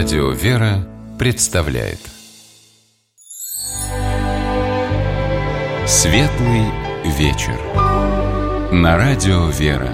Радио «Вера» представляет Светлый вечер на Радио «Вера».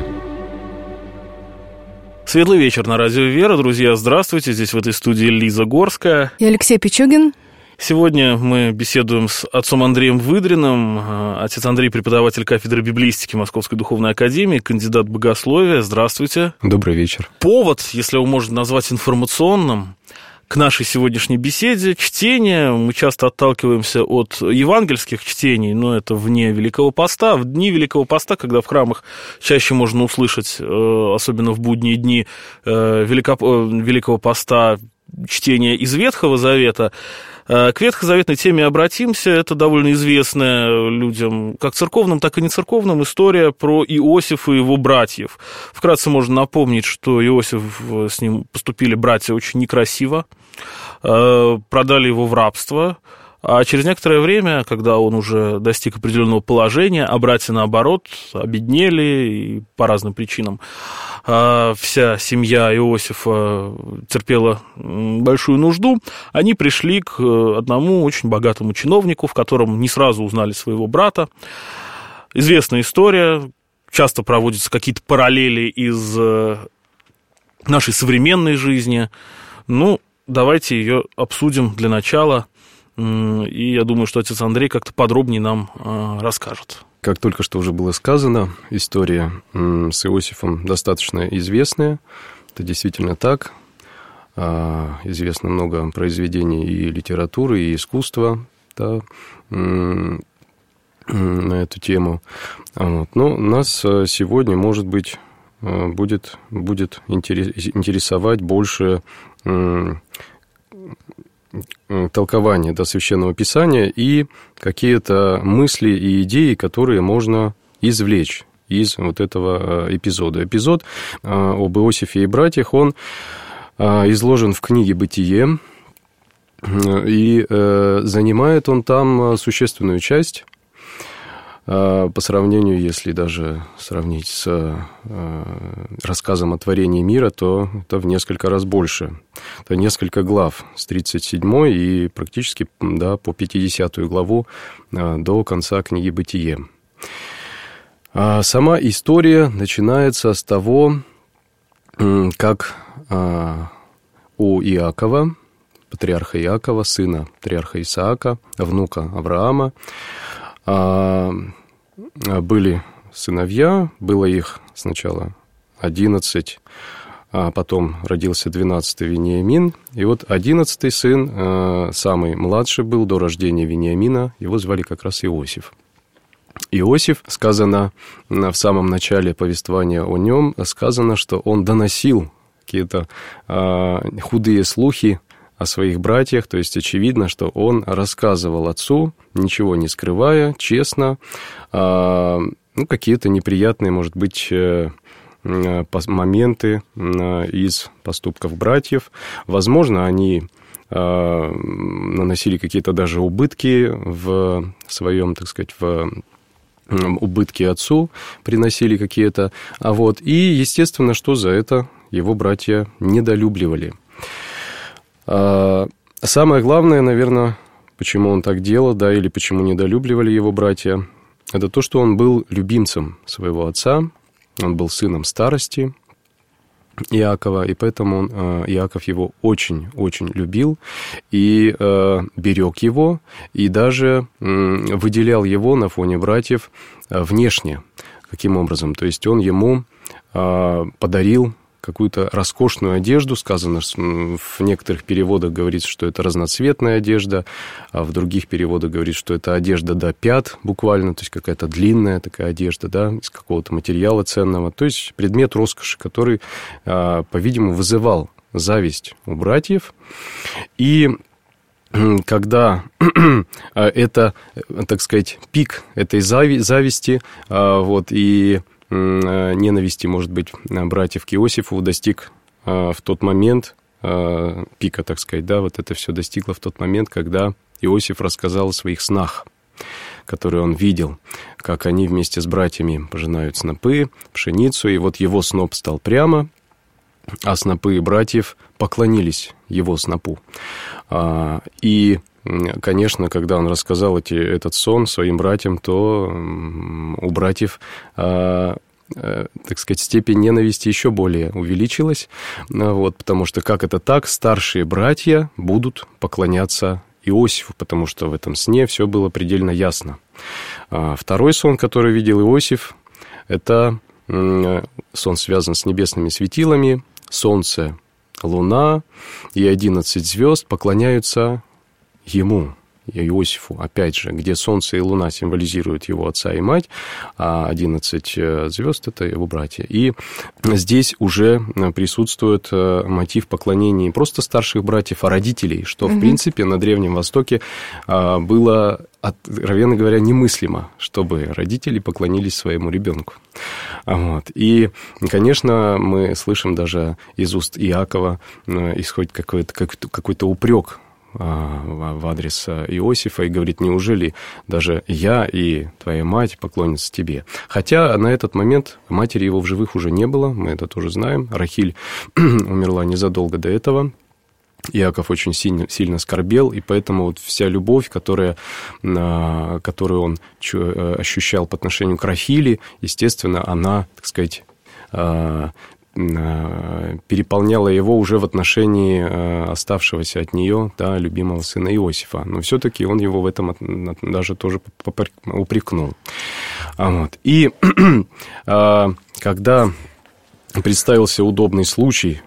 Светлый вечер на Радио «Вера». Друзья, здравствуйте. Здесь в этой студии Лиза Горская. И Алексей Пичугин. Сегодня мы беседуем с отцом Андреем Выдриным. Отец Андрей – преподаватель кафедры библистики Московской Духовной Академии, кандидат богословия. Здравствуйте. Добрый вечер. Повод, если его можно назвать информационным, к нашей сегодняшней беседе – чтение. Мы часто отталкиваемся от евангельских чтений, но это вне Великого Поста. В дни Великого Поста, когда в храмах чаще можно услышать, особенно в будние дни Великого Поста, чтение из Ветхого Завета. К ветхозаветной теме обратимся. Это довольно известная людям, как церковным, так и не-церковным, история про Иосифа и его братьев. Вкратце можно напомнить, что Иосиф, с ним поступили братья очень некрасиво, продали его в рабство, а через некоторое время, когда он уже достиг определенного положения, а братья, наоборот, обеднели и по разным причинам, вся семья Иосифа терпела большую нужду, они пришли к одному очень богатому чиновнику, в котором не сразу узнали своего брата. Известная история, часто проводятся какие-то параллели из нашей современной жизни. Ну, давайте ее обсудим для начала, и я думаю, что отец Андрей как-то подробнее нам расскажет. Как только что уже было сказано, история с Иосифом достаточно известная. Это действительно так. Известно много произведений и литературы, и искусства, да, на эту тему. Вот. Но нас сегодня, может быть, будет интересовать больше толкование Священного Писания и какие-то мысли и идеи, которые можно извлечь из вот этого эпизода. Эпизод об Иосифе и братьях, он изложен в книге «Бытие», и занимает он там существенную часть по сравнению, если даже сравнить с рассказом о творении мира, то это в несколько раз больше. Это несколько глав с 37 и практически по 50 главу до конца книги «Бытие». Сама история начинается с того, как у Иакова, патриарха Иакова, сына патриарха Исаака, внука Авраама, были сыновья, было их сначала 11, а потом родился 12-й Вениамин. И вот 11-й сын, самый младший был до рождения Вениамина, его звали как раз Иосиф. Иосиф, сказано в самом начале повествования о нем, сказано, что он доносил какие-то худые слухи о своих братьях, то есть очевидно, что он рассказывал отцу, ничего не скрывая, честно, какие-то неприятные, может быть, моменты из поступков братьев. Возможно, они наносили какие-то даже убытки в своем, так сказать, убытки отцу приносили какие-то. И, естественно, что за это его братья недолюбливали. Самое главное, наверное, почему он так делал, или почему недолюбливали его братья, это то, что он был любимцем своего отца, он был сыном старости Иакова, и поэтому Иаков его очень-очень любил и берег его, и даже выделял его на фоне братьев внешне. Каким образом? То есть он ему подарил какую-то роскошную одежду. Сказано, в некоторых переводах говорится, что это разноцветная одежда, а в других переводах говорится, что это одежда до пят буквально, то есть какая-то длинная такая одежда, из какого-то материала ценного. То есть предмет роскоши, который, по-видимому, вызывал зависть у братьев. И когда это, так сказать, пик этой зависти, и ненависти, может быть, братьев к Иосифу достиг в тот момент, пика, так сказать, это все достигло в тот момент, когда Иосиф рассказал о своих снах, которые он видел, как они вместе с братьями пожинают снопы, пшеницу, и вот его сноп стал прямо, а снопы братьев поклонились его снопу. И, конечно, когда он рассказал этот сон своим братьям, то у братьев, так сказать, степень ненависти еще более увеличилась, вот, потому что как это так, старшие братья будут поклоняться Иосифу, потому что в этом сне все было предельно ясно. Второй сон, который видел Иосиф, это сон связан с небесными светилами, солнце, луна и 11 звезд поклоняются ему, Иосифу, опять же, где солнце и луна символизируют его отца и мать, а 11 звезд – это его братья. И здесь уже присутствует мотив поклонения не просто старших братьев, а родителей, что, в принципе, на Древнем Востоке было, откровенно говоря, немыслимо, чтобы родители поклонились своему ребенку. Вот. И, конечно, мы слышим даже из уст Иакова исходит какой-то упрек в адрес Иосифа и говорит: неужели даже я и твоя мать поклонятся тебе? Хотя на этот момент матери его в живых уже не было, мы это тоже знаем. Рахиль умерла незадолго до этого. Иаков очень сильно скорбел, и поэтому вот вся любовь, которую он ощущал по отношению к Рахили, естественно, она, так сказать, переполняла его уже в отношении оставшегося от нее, да, любимого сына Иосифа. Но все-таки он его в этом даже тоже упрекнул. Вот. И когда представился удобный случай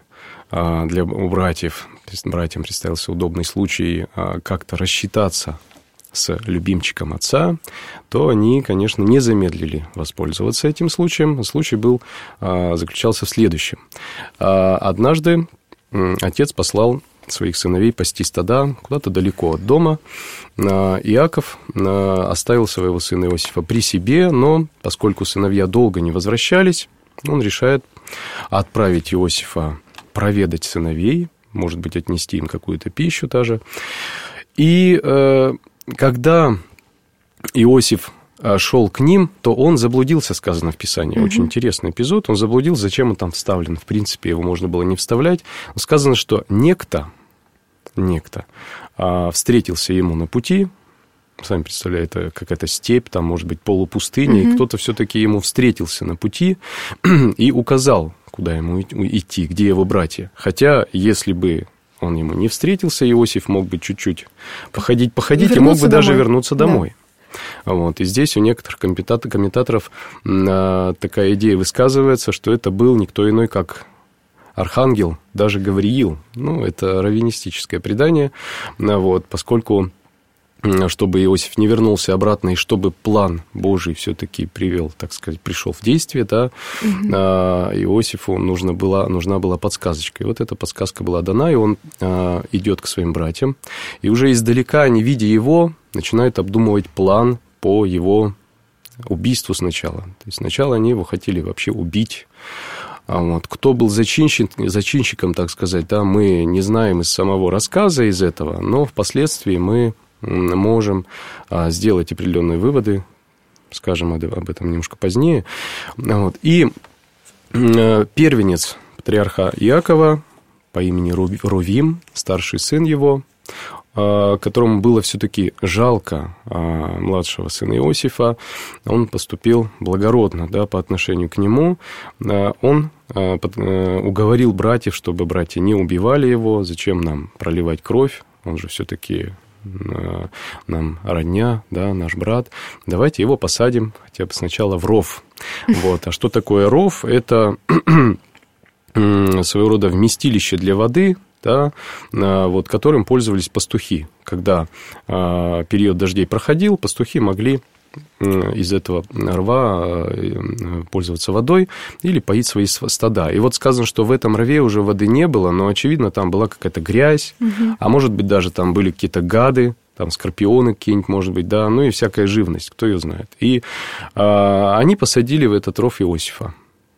братьям представился удобный случай как-то рассчитаться с любимчиком отца, то они, конечно, не замедлили воспользоваться этим случаем. Случай заключался в следующем. Однажды отец послал своих сыновей пасти стада куда-то далеко от дома. Иаков оставил своего сына Иосифа при себе, но поскольку сыновья долго не возвращались, он решает отправить Иосифа проведать сыновей, может быть, отнести им какую-то пищу даже. И когда Иосиф шел к ним, то он заблудился, сказано в Писании. Очень интересный эпизод. Он заблудился, зачем он там вставлен. В принципе, его можно было не вставлять. Сказано, что некто встретился ему на пути. Сами представляете, это какая-то степь, там, может быть, полупустыня. И кто-то все-таки ему встретился на пути и указал, куда ему идти, где его братья. Хотя, если бы он ему не встретился, Иосиф мог бы чуть-чуть походить, и мог бы даже вернуться домой. Да. Вот. И здесь у некоторых комментаторов такая идея высказывается, что это был никто иной, как архангел, даже Гавриил. Ну, это раввинистическое предание, вот, поскольку чтобы Иосиф не вернулся обратно, и чтобы план Божий все-таки пришел в действие, да, Иосифу нужна была подсказочка. И вот эта подсказка была дана, и он идет к своим братьям, и уже издалека, не видя его, начинают обдумывать план по его убийству сначала. То есть сначала они его хотели вообще убить. Вот. Кто был зачинщиком, так сказать, да, мы не знаем из самого рассказа из этого, но впоследствии мы можем сделать определенные выводы, скажем об этом немножко позднее. Вот. И первенец патриарха Иакова по имени Рувим, старший сын его, которому было все-таки жалко младшего сына Иосифа, он поступил благородно, да, по отношению к нему. Он уговорил братьев, чтобы братья не убивали его, зачем нам проливать кровь, он же все-таки нам родня, да, наш брат, давайте его посадим хотя бы сначала в ров. Вот. А что такое ров? Это своего рода вместилище для воды, да, вот, которым пользовались пастухи. Когда период дождей проходил, пастухи могли из этого рва пользоваться водой или поить свои стада. И вот сказано, что в этом рве уже воды не было, но, очевидно, там была какая-то грязь, а может быть, даже там были какие-то гады, там скорпионы какие-нибудь, может быть, да, ну и всякая живность, кто ее знает. И они посадили в этот ров Иосифа.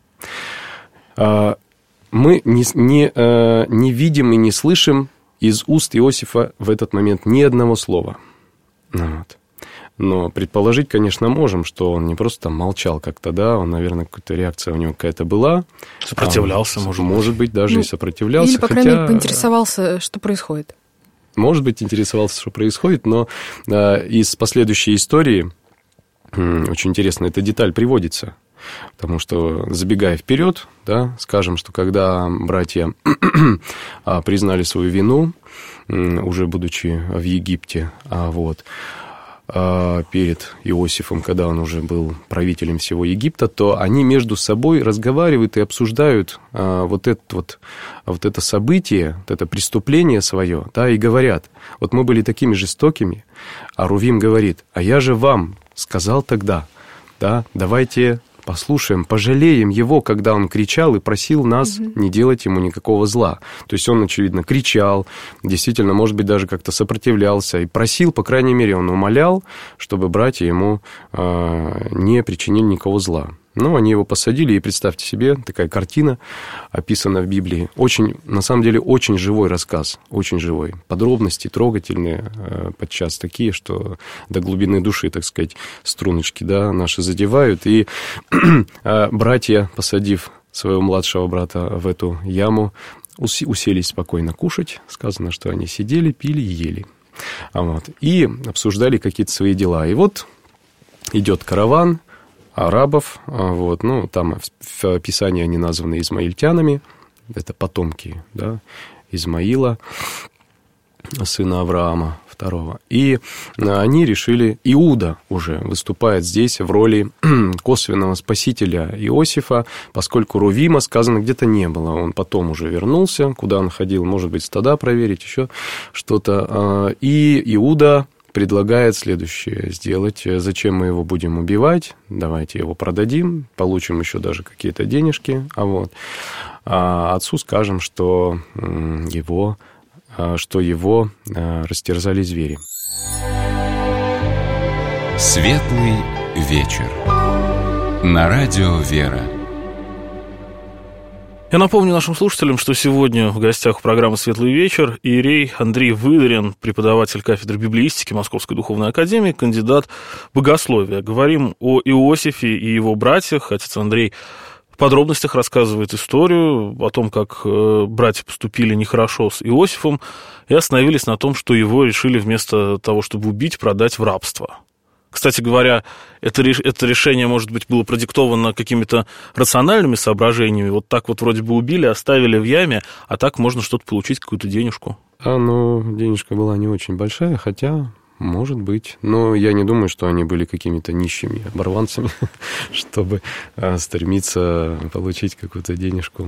Мы не видим и не слышим из уст Иосифа в этот момент ни одного слова. Вот. Но предположить, конечно, можем, что он не просто там молчал как-то, да, он, наверное, какая-то реакция у него какая-то была. Сопротивлялся, может быть. Даже и сопротивлялся. Или, по крайней мере, поинтересовался, что происходит. Может быть, интересовался, что происходит, но из последующей истории очень интересно, эта деталь приводится. Потому что, забегая вперед, да, скажем, что когда братья признали свою вину, уже будучи в Египте, перед Иосифом, когда он уже был правителем всего Египта, то они между собой разговаривают и обсуждают вот это событие, вот это преступление свое, да, и говорят: вот мы были такими жестокими, а Рувим говорит: а я же вам сказал тогда, да, давайте послушаем, пожалеем его, когда он кричал и просил нас не делать ему никакого зла. То есть он, очевидно, кричал, действительно, может быть, даже как-то сопротивлялся и просил, по крайней мере, он умолял, чтобы братья ему не причинили никакого зла. Но они его посадили, и представьте себе, такая картина описана в Библии. Очень, на самом деле, очень живой рассказ, очень живой. Подробности трогательные, подчас такие, что до глубины души, так сказать, струночки, да, наши задевают. И братья, посадив своего младшего брата в эту яму, уселись спокойно кушать. Сказано, что они сидели, пили и ели. И обсуждали какие-то свои дела. И вот идет караван арабов, там в Писании они названы измаильтянами, это потомки, да, Измаила, сына Авраама II. И они решили, Иуда уже выступает здесь в роли косвенного спасителя Иосифа, поскольку Рувима, сказано, где-то не было. Он потом уже вернулся, куда он ходил, может быть, стада проверить, еще что-то. И Иуда предлагает следующее сделать. Зачем мы его будем убивать? Давайте его продадим, получим еще даже какие-то денежки. А отцу скажем, что его растерзали звери. Светлый вечер. На радио «Вера». Я напомню нашим слушателям, что сегодня в гостях программы «Светлый вечер» иерей Андрей Выдорин, преподаватель кафедры библеистики Московской духовной академии, кандидат богословия. Говорим о Иосифе и его братьях. Отец Андрей в подробностях рассказывает историю о том, как братья поступили нехорошо с Иосифом и остановились на том, что его решили вместо того, чтобы убить, продать в рабство. Кстати говоря, это решение, может быть, было продиктовано какими-то рациональными соображениями. Вот так вот вроде бы убили, оставили в яме, а так можно что-то получить, какую-то денежку. Денежка была не очень большая, хотя... Может быть. Но я не думаю, что они были какими-то нищими оборванцами, чтобы стремиться получить какую-то денежку.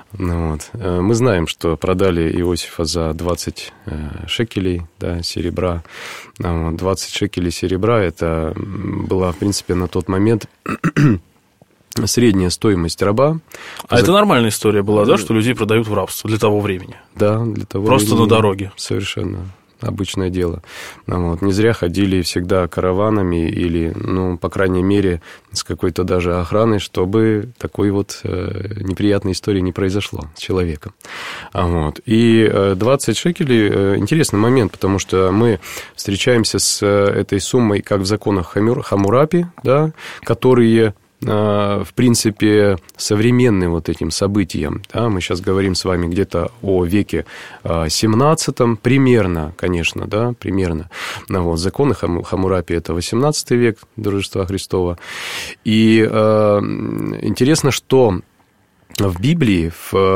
Мы знаем, что продали Иосифа за 20 шекелей, да, серебра. 20 шекелей серебра – это была, в принципе, на тот момент... средняя стоимость раба. Это нормальная история была, да, что людей продают в рабство для того времени? Да, для того времени. Просто на дороге. Совершенно обычное дело. Не зря ходили всегда караванами или, по крайней мере, с какой-то даже охраной, чтобы такой неприятной истории не произошло с человеком. И 20 шекелей – интересный момент, потому что мы встречаемся с этой суммой как в законах Хаммурапи, да, которые... в принципе, современны этим событиям. Да? Мы сейчас говорим с вами где-то о веке 17, примерно, конечно, да, примерно. Законы Хаммурапи – это 18 век до Рождества Христова. И интересно, что в Библии,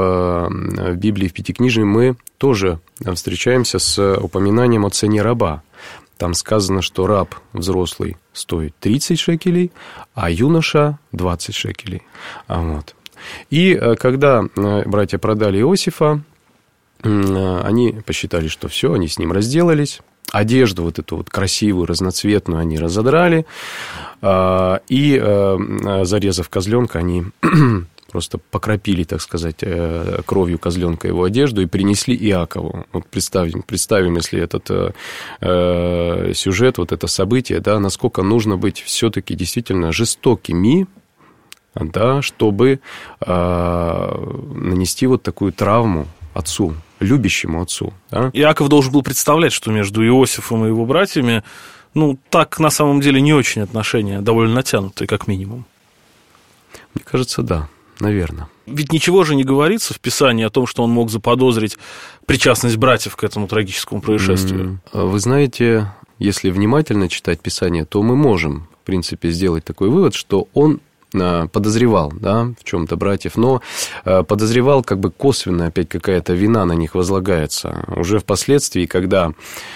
в Пятикнижии мы тоже встречаемся с упоминанием о цене раба. Там сказано, что раб взрослый стоит 30 шекелей, а юноша 20 шекелей. И когда братья продали Иосифа, они посчитали, что все, они с ним разделались. Одежду эту красивую, разноцветную они разодрали. И, зарезав козленка, они... просто покропили, так сказать, кровью козленка его одежду и принесли Иакову. Представим, если этот сюжет, это событие, да, насколько нужно быть все-таки действительно жестокими, да, чтобы нанести такую травму отцу, любящему отцу. Да? Иаков должен был представлять, что между Иосифом и его братьями Ну, так на самом деле не очень отношения, довольно натянутые, как минимум. Мне кажется, да, наверное. Ведь ничего же не говорится в Писании о том, что он мог заподозрить причастность братьев к этому трагическому происшествию. Вы знаете, если внимательно читать Писание, то мы можем, в принципе, сделать такой вывод, что он подозревал, да, в чем-то братьев, но подозревал как бы косвенно, опять какая-то вина на них возлагается. Уже впоследствии, когда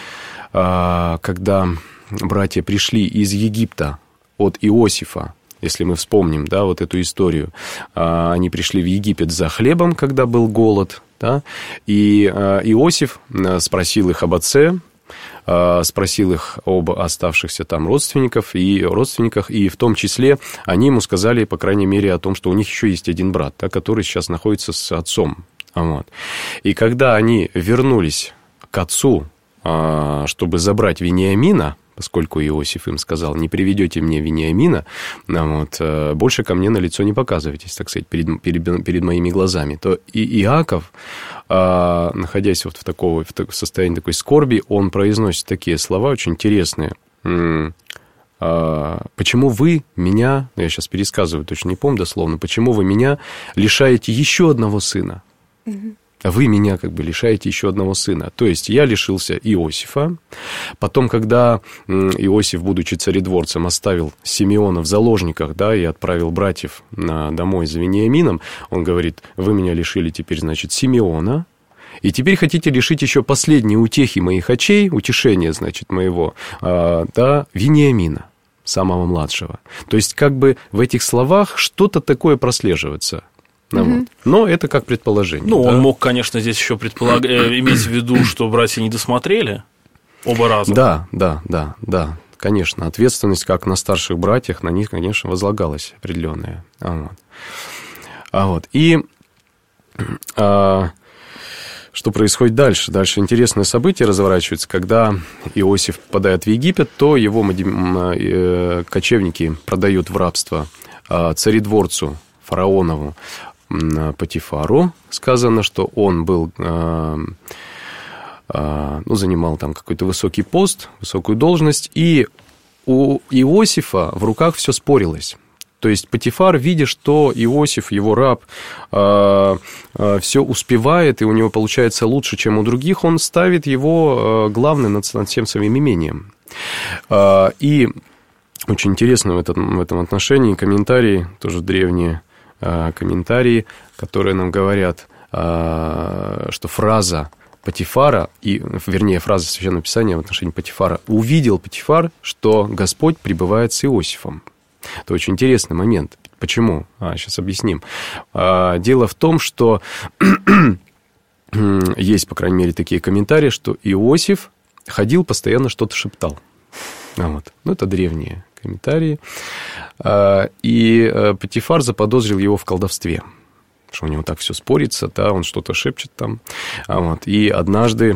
братья пришли из Египта от Иосифа, если мы вспомним, да, вот эту историю, они пришли в Египет за хлебом, когда был голод, да, и Иосиф спросил их об отце, спросил их об оставшихся там родственниках, и в том числе они ему сказали, по крайней мере, о том, что у них еще есть один брат, да, который сейчас находится с отцом. Вот. И когда они вернулись к отцу, чтобы забрать Вениамина, поскольку Иосиф им сказал: не приведете мне Вениамина, вот, больше ко мне на лицо не показывайтесь, так сказать, перед моими глазами, то и Иаков, находясь вот в состоянии такой скорби, он произносит такие слова очень интересные. Почему вы меня, я сейчас пересказываю, точно не помню дословно, почему вы меня лишаете еще одного сына? Вы меня как бы лишаете еще одного сына. То есть я лишился Иосифа. Потом, когда Иосиф, будучи царедворцем, оставил Симеона в заложниках, да, и отправил братьев домой за Вениамином, он говорит: вы меня лишили теперь, значит, Симеона, и теперь хотите лишить еще последней утехи моих очей, утешения, значит, моего, да, Вениамина, самого младшего. То есть как бы в этих словах что-то такое прослеживается. Вот. Но это как предположение. Ну, да? Он мог, конечно, здесь еще иметь в виду, что братья не досмотрели оба раза. Да, конечно. Ответственность, как на старших братьях, на них, конечно, возлагалась определенная. Вот. И что происходит дальше? Дальше интересное событие разворачивается. Когда Иосиф попадает в Египет, то его кочевники продают в рабство царедворцу фараонову Потифару. Сказано, что он был, занимал там какой-то высокий пост, высокую должность, и у Иосифа в руках все спорилось. То есть Потифар, видя, что Иосиф, его раб, все успевает, и у него получается лучше, чем у других, он ставит его главным над всем своим имением. И очень интересно в этом отношении комментарии, тоже древние комментарии, которые нам говорят, что фраза Потифара, фраза Священного Писания в отношении Потифара: «Увидел Потифар, что Господь пребывает с Иосифом». Это очень интересный момент. Почему? Сейчас объясним. Дело в том, что есть, по крайней мере, такие комментарии, что Иосиф ходил, постоянно что-то шептал. Вот. Это древние комментарии. И Потифар заподозрил его в колдовстве, что у него так все спорится, да, он что-то шепчет там. Вот. И однажды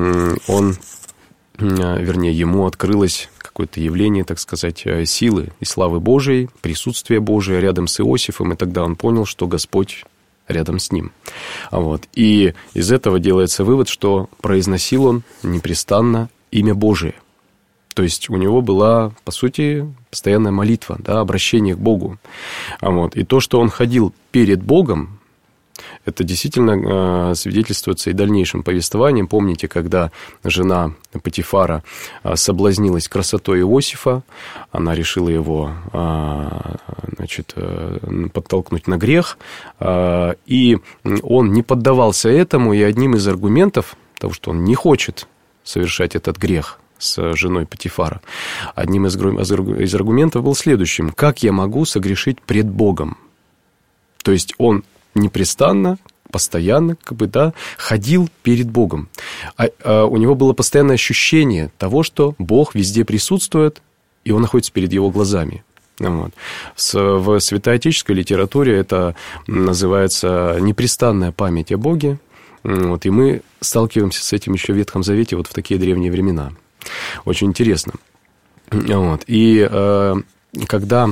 ему открылось какое-то явление, так сказать, силы и славы Божией, присутствие Божие рядом с Иосифом, и тогда он понял, что Господь рядом с ним. Вот. И из этого делается вывод, что произносил он непрестанно имя Божие. То есть у него была, по сути, постоянная молитва, да, обращение к Богу. Вот. И то, что он ходил перед Богом, это действительно свидетельствуется и дальнейшим повествованием. Помните, когда жена Потифара соблазнилась красотой Иосифа, она решила его, подтолкнуть на грех, и он не поддавался этому, и одним из аргументов того, что он не хочет совершать этот грех с женой Потифара, одним из аргументов был следующим: как я могу согрешить пред Богом? То есть он непрестанно, постоянно, ходил перед Богом. У него было постоянное ощущение того, что Бог везде присутствует, и он находится перед его глазами. Вот. В святоотеческой литературе это называется непрестанная память о Боге. Вот. И мы сталкиваемся с этим еще в Ветхом Завете, вот в такие древние времена. Очень интересно. Вот. И когда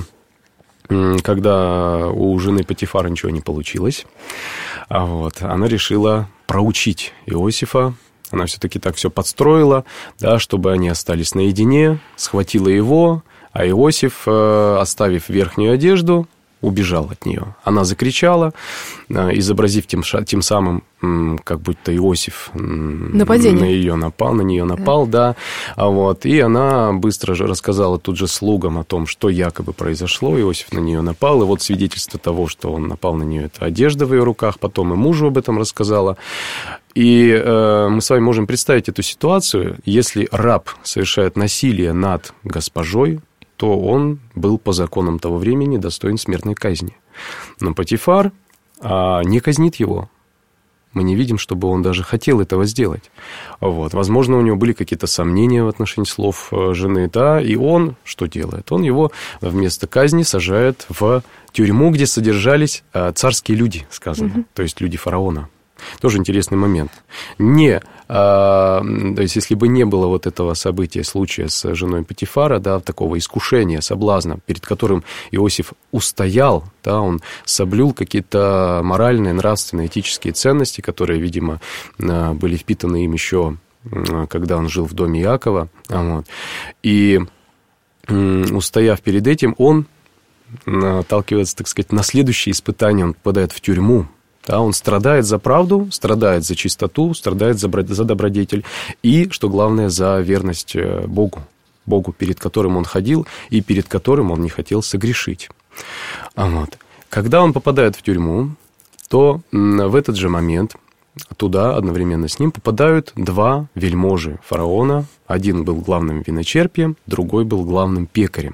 у жены Потифара ничего не получилось, она решила проучить Иосифа Она все-таки так все подстроила, да, чтобы они остались наедине, схватила его, а Иосиф, оставив верхнюю одежду, убежал от нее. Она закричала, изобразив тем самым, как будто Иосиф нападение. на нее напал, да. Вот. И она быстро же рассказала тут же слугам о том, что якобы произошло. Иосиф на нее напал. И вот свидетельство того, что он напал на нее, это одежда в ее руках. Потом и мужу об этом рассказала. И мы с вами можем представить эту ситуацию. Если раб совершает насилие над госпожой, то он был по законам того времени достоин смертной казни. Но Потифар не казнит его. Мы не видим, чтобы он даже хотел этого сделать. Вот. Возможно, у него были какие-то сомнения в отношении слов жены, да, и он что делает? Он его вместо казни сажает в тюрьму, где содержались царские люди, сказано, то есть люди фараона. Тоже интересный момент. То есть, если бы не было вот этого события, случая с женой Потифара, да, такого искушения, соблазна, перед которым Иосиф устоял, да, он соблюл какие-то моральные, нравственные, этические ценности, которые, видимо, были впитаны им еще, когда он жил в доме Иакова. Вот. И, устояв перед этим, он наталкивается, так сказать, на следующее испытание, он попадает в тюрьму. Да, он страдает за правду, страдает за чистоту, страдает за добродетель и, что главное, за верность Богу, перед которым он ходил и перед которым он не хотел согрешить. Вот. Когда он попадает в тюрьму, то в этот же момент туда одновременно с ним попадают два вельможи фараона. Один был главным виночерпием, другой был главным пекарем.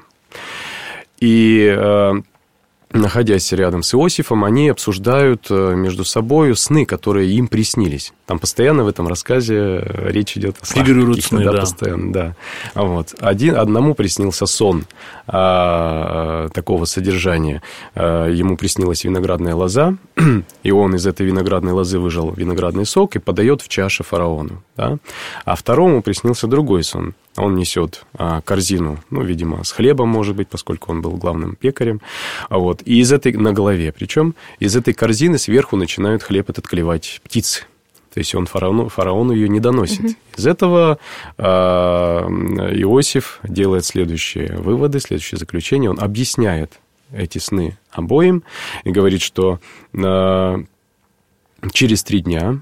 И находясь рядом с Иосифом, они обсуждают между собой сны, которые им приснились. Там постоянно в этом рассказе речь идет о снах. Фигурируют сны, да. Постоянно, да. Вот. Одному приснился сон такого содержания. Ему приснилась виноградная лоза, и он из этой виноградной лозы выжал виноградный сок и подает в чаше фараону. Да? А второму приснился другой сон. Он несет корзину, видимо, с хлебом, может быть, поскольку он был главным пекарем. Вот. И на голове, причем из этой корзины сверху начинают хлеб этот клевать птицы. То есть он фараону ее не доносит. Из этого Иосиф делает следующие выводы, следующее заключение. Он объясняет эти сны обоим и говорит, что через 3 дня,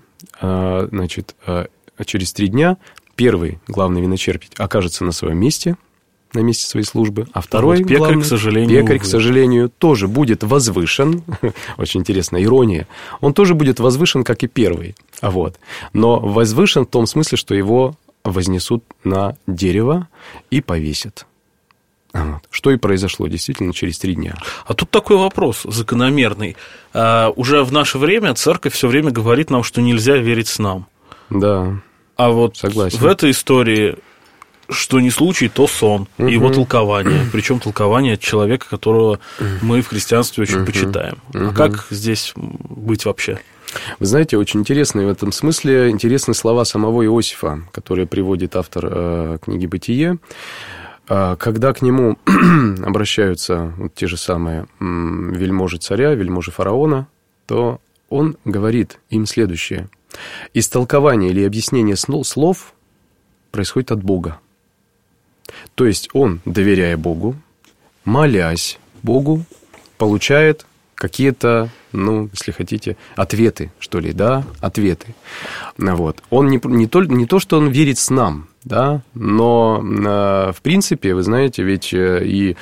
первый главный виночерпий окажется на своем месте, на месте своей службы, а второй пекарь, главный, к сожалению, тоже будет возвышен. Очень интересная ирония. Он тоже будет возвышен, как и первый. Вот. Но возвышен в том смысле, что его вознесут на дерево и повесят. Вот. Что и произошло действительно через 3 дня. А тут такой вопрос закономерный. Уже в наше время церковь все время говорит нам, что нельзя верить снам. Да. А вот согласен. В этой истории, что не случай, то сон, и его толкование. Причем толкование от человека, которого мы в христианстве очень почитаем. А как здесь быть вообще? Вы знаете, очень интересные в этом смысле, интересны слова самого Иосифа, которые приводит автор книги «Бытие». Когда к нему обращаются вот те же самые вельможи царя, вельможи фараона, то он говорит им следующее. Истолкование или объяснение слов происходит от Бога. То есть он, доверяя Богу, молясь Богу, получает какие-то, если хотите, ответы, что ли, да, ответы. Вот. Он не то, что он верит снам, да, но, в принципе, вы знаете, ведь и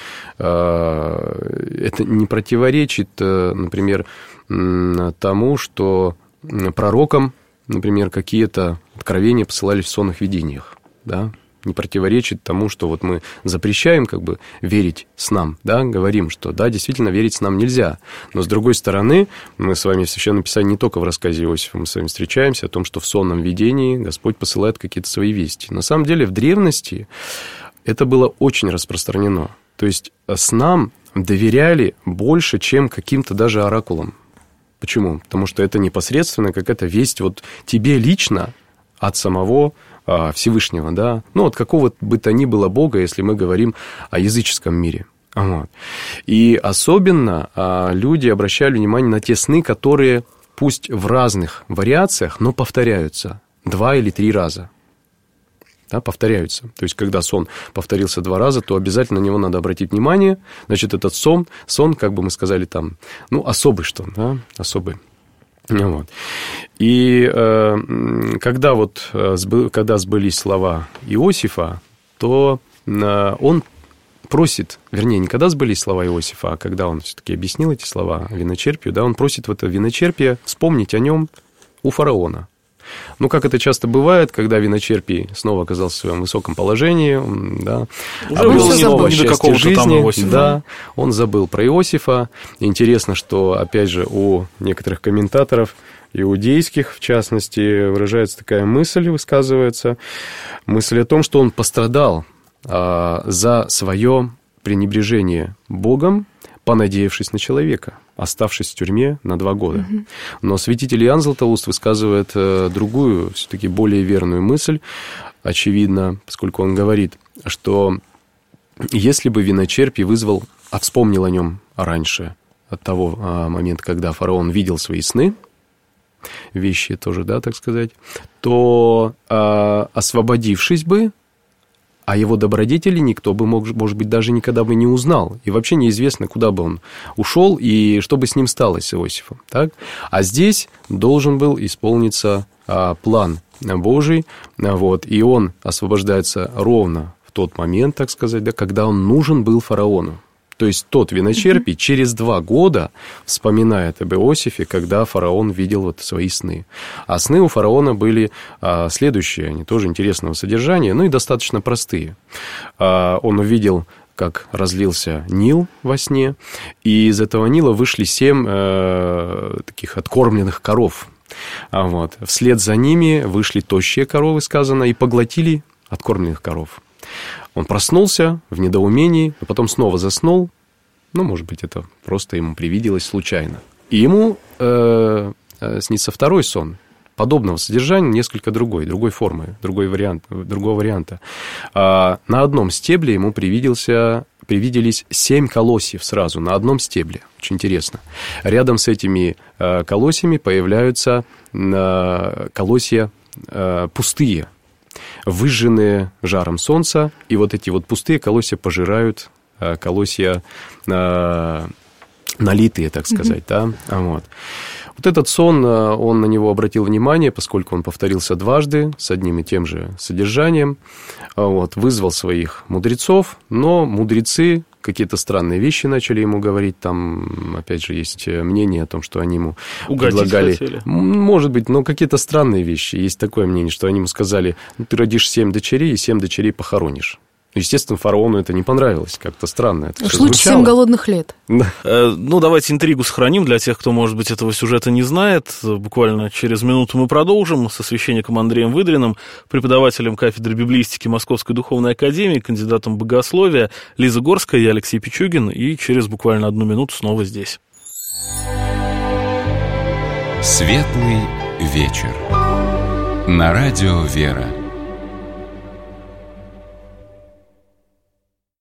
это не противоречит, например, тому, что пророкам, например, какие-то откровения посылались в сонных видениях, да, не противоречит тому, что вот мы запрещаем верить снам, да, говорим, что да, действительно верить снам нельзя, но с другой стороны, мы с вами в Священном Писании не только в рассказе Иосифа, мы с вами встречаемся о том, что в сонном видении Господь посылает какие-то свои вести. На самом деле в древности это было очень распространено, то есть снам доверяли больше, чем каким-то даже оракулам. Почему? Потому что это непосредственно какая-то весть вот тебе лично от самого Всевышнего, да, от какого бы то ни было Бога, если мы говорим о языческом мире. Вот. И особенно люди обращали внимание на те сны, которые пусть в разных вариациях, но повторяются. 2 или 3 раза. Да, повторяются. То есть, когда сон повторился 2 раза, то обязательно на него надо обратить внимание. Значит, этот сон, как бы мы сказали, там, особый что, да, особый. Вот. И когда сбылись слова Иосифа, то он просит, вернее, не когда сбылись слова Иосифа, а когда он все-таки объяснил эти слова виночерпию, да, он просит в это виночерпие вспомнить о нем у фараона. Как это часто бывает, когда виночерпий снова оказался в своем высоком положении, да, обрел снова счастье жизни, да, он забыл про Иосифа. Интересно, что, опять же, у некоторых комментаторов, иудейских, в частности, выражается такая мысль, высказывается, мысль о том, что он пострадал за свое пренебрежение Богом, понадеявшись на человека, оставшись в тюрьме на 2 года. Но святитель Иоанн Златоуст высказывает другую, все-таки более верную мысль, очевидно, поскольку он говорит, что если бы виночерпий вспомнил о нем раньше, от того момента, когда фараон видел свои сны, вещи тоже, да, так сказать, то, освободившись бы, а его добродетели никто бы, может быть, даже никогда бы не узнал. И вообще неизвестно, куда бы он ушел и что бы с ним стало, с Иосифом. Так? А здесь должен был исполниться план Божий, вот, и он освобождается ровно в тот момент, так сказать, да, когда он нужен был фараону. То есть тот виночерпий через 2 года вспоминает об Иосифе, когда фараон видел свои сны. А сны у фараона были следующие, они тоже интересного содержания, и достаточно простые. Он увидел, как разлился Нил во сне, и из этого Нила вышли 7 таких откормленных коров. Вот. Вслед за ними вышли тощие коровы, сказано, и поглотили откормленных коров. Он проснулся в недоумении, а потом снова заснул. Может быть, это просто ему привиделось случайно. И ему снится второй сон, подобного содержания, несколько другой формы, другого варианта. На одном стебле ему привиделись 7 колосьев сразу, на одном стебле. Очень интересно. Рядом с этими колосьями появляются колосья пустые, выжженные жаром солнца, и эти пустые колосья пожирают колосья налитые, так сказать, да, вот. Этот сон, он на него обратил внимание, поскольку он повторился дважды с одним и тем же содержанием, вызвал своих мудрецов, но мудрецы какие-то странные вещи начали ему говорить, там, опять же, есть мнение о том, что они ему предлагали... Хотели. Может быть, но какие-то странные вещи. Есть такое мнение, что они ему сказали, ты родишь 7 дочерей, и 7 дочерей похоронишь. Естественно, фараону это не понравилось, как-то странно это все лучше 7 голодных лет. Да. Давайте интригу сохраним для тех, кто, может быть, этого сюжета не знает. Буквально через минуту мы продолжим со священником Андреем Выдриным, преподавателем кафедры библеистики Московской духовной академии, кандидатом богословия Лиза Горская, я Алексей Пичугин, и через буквально 1 минуту снова здесь. Светлый вечер. На радио «Вера».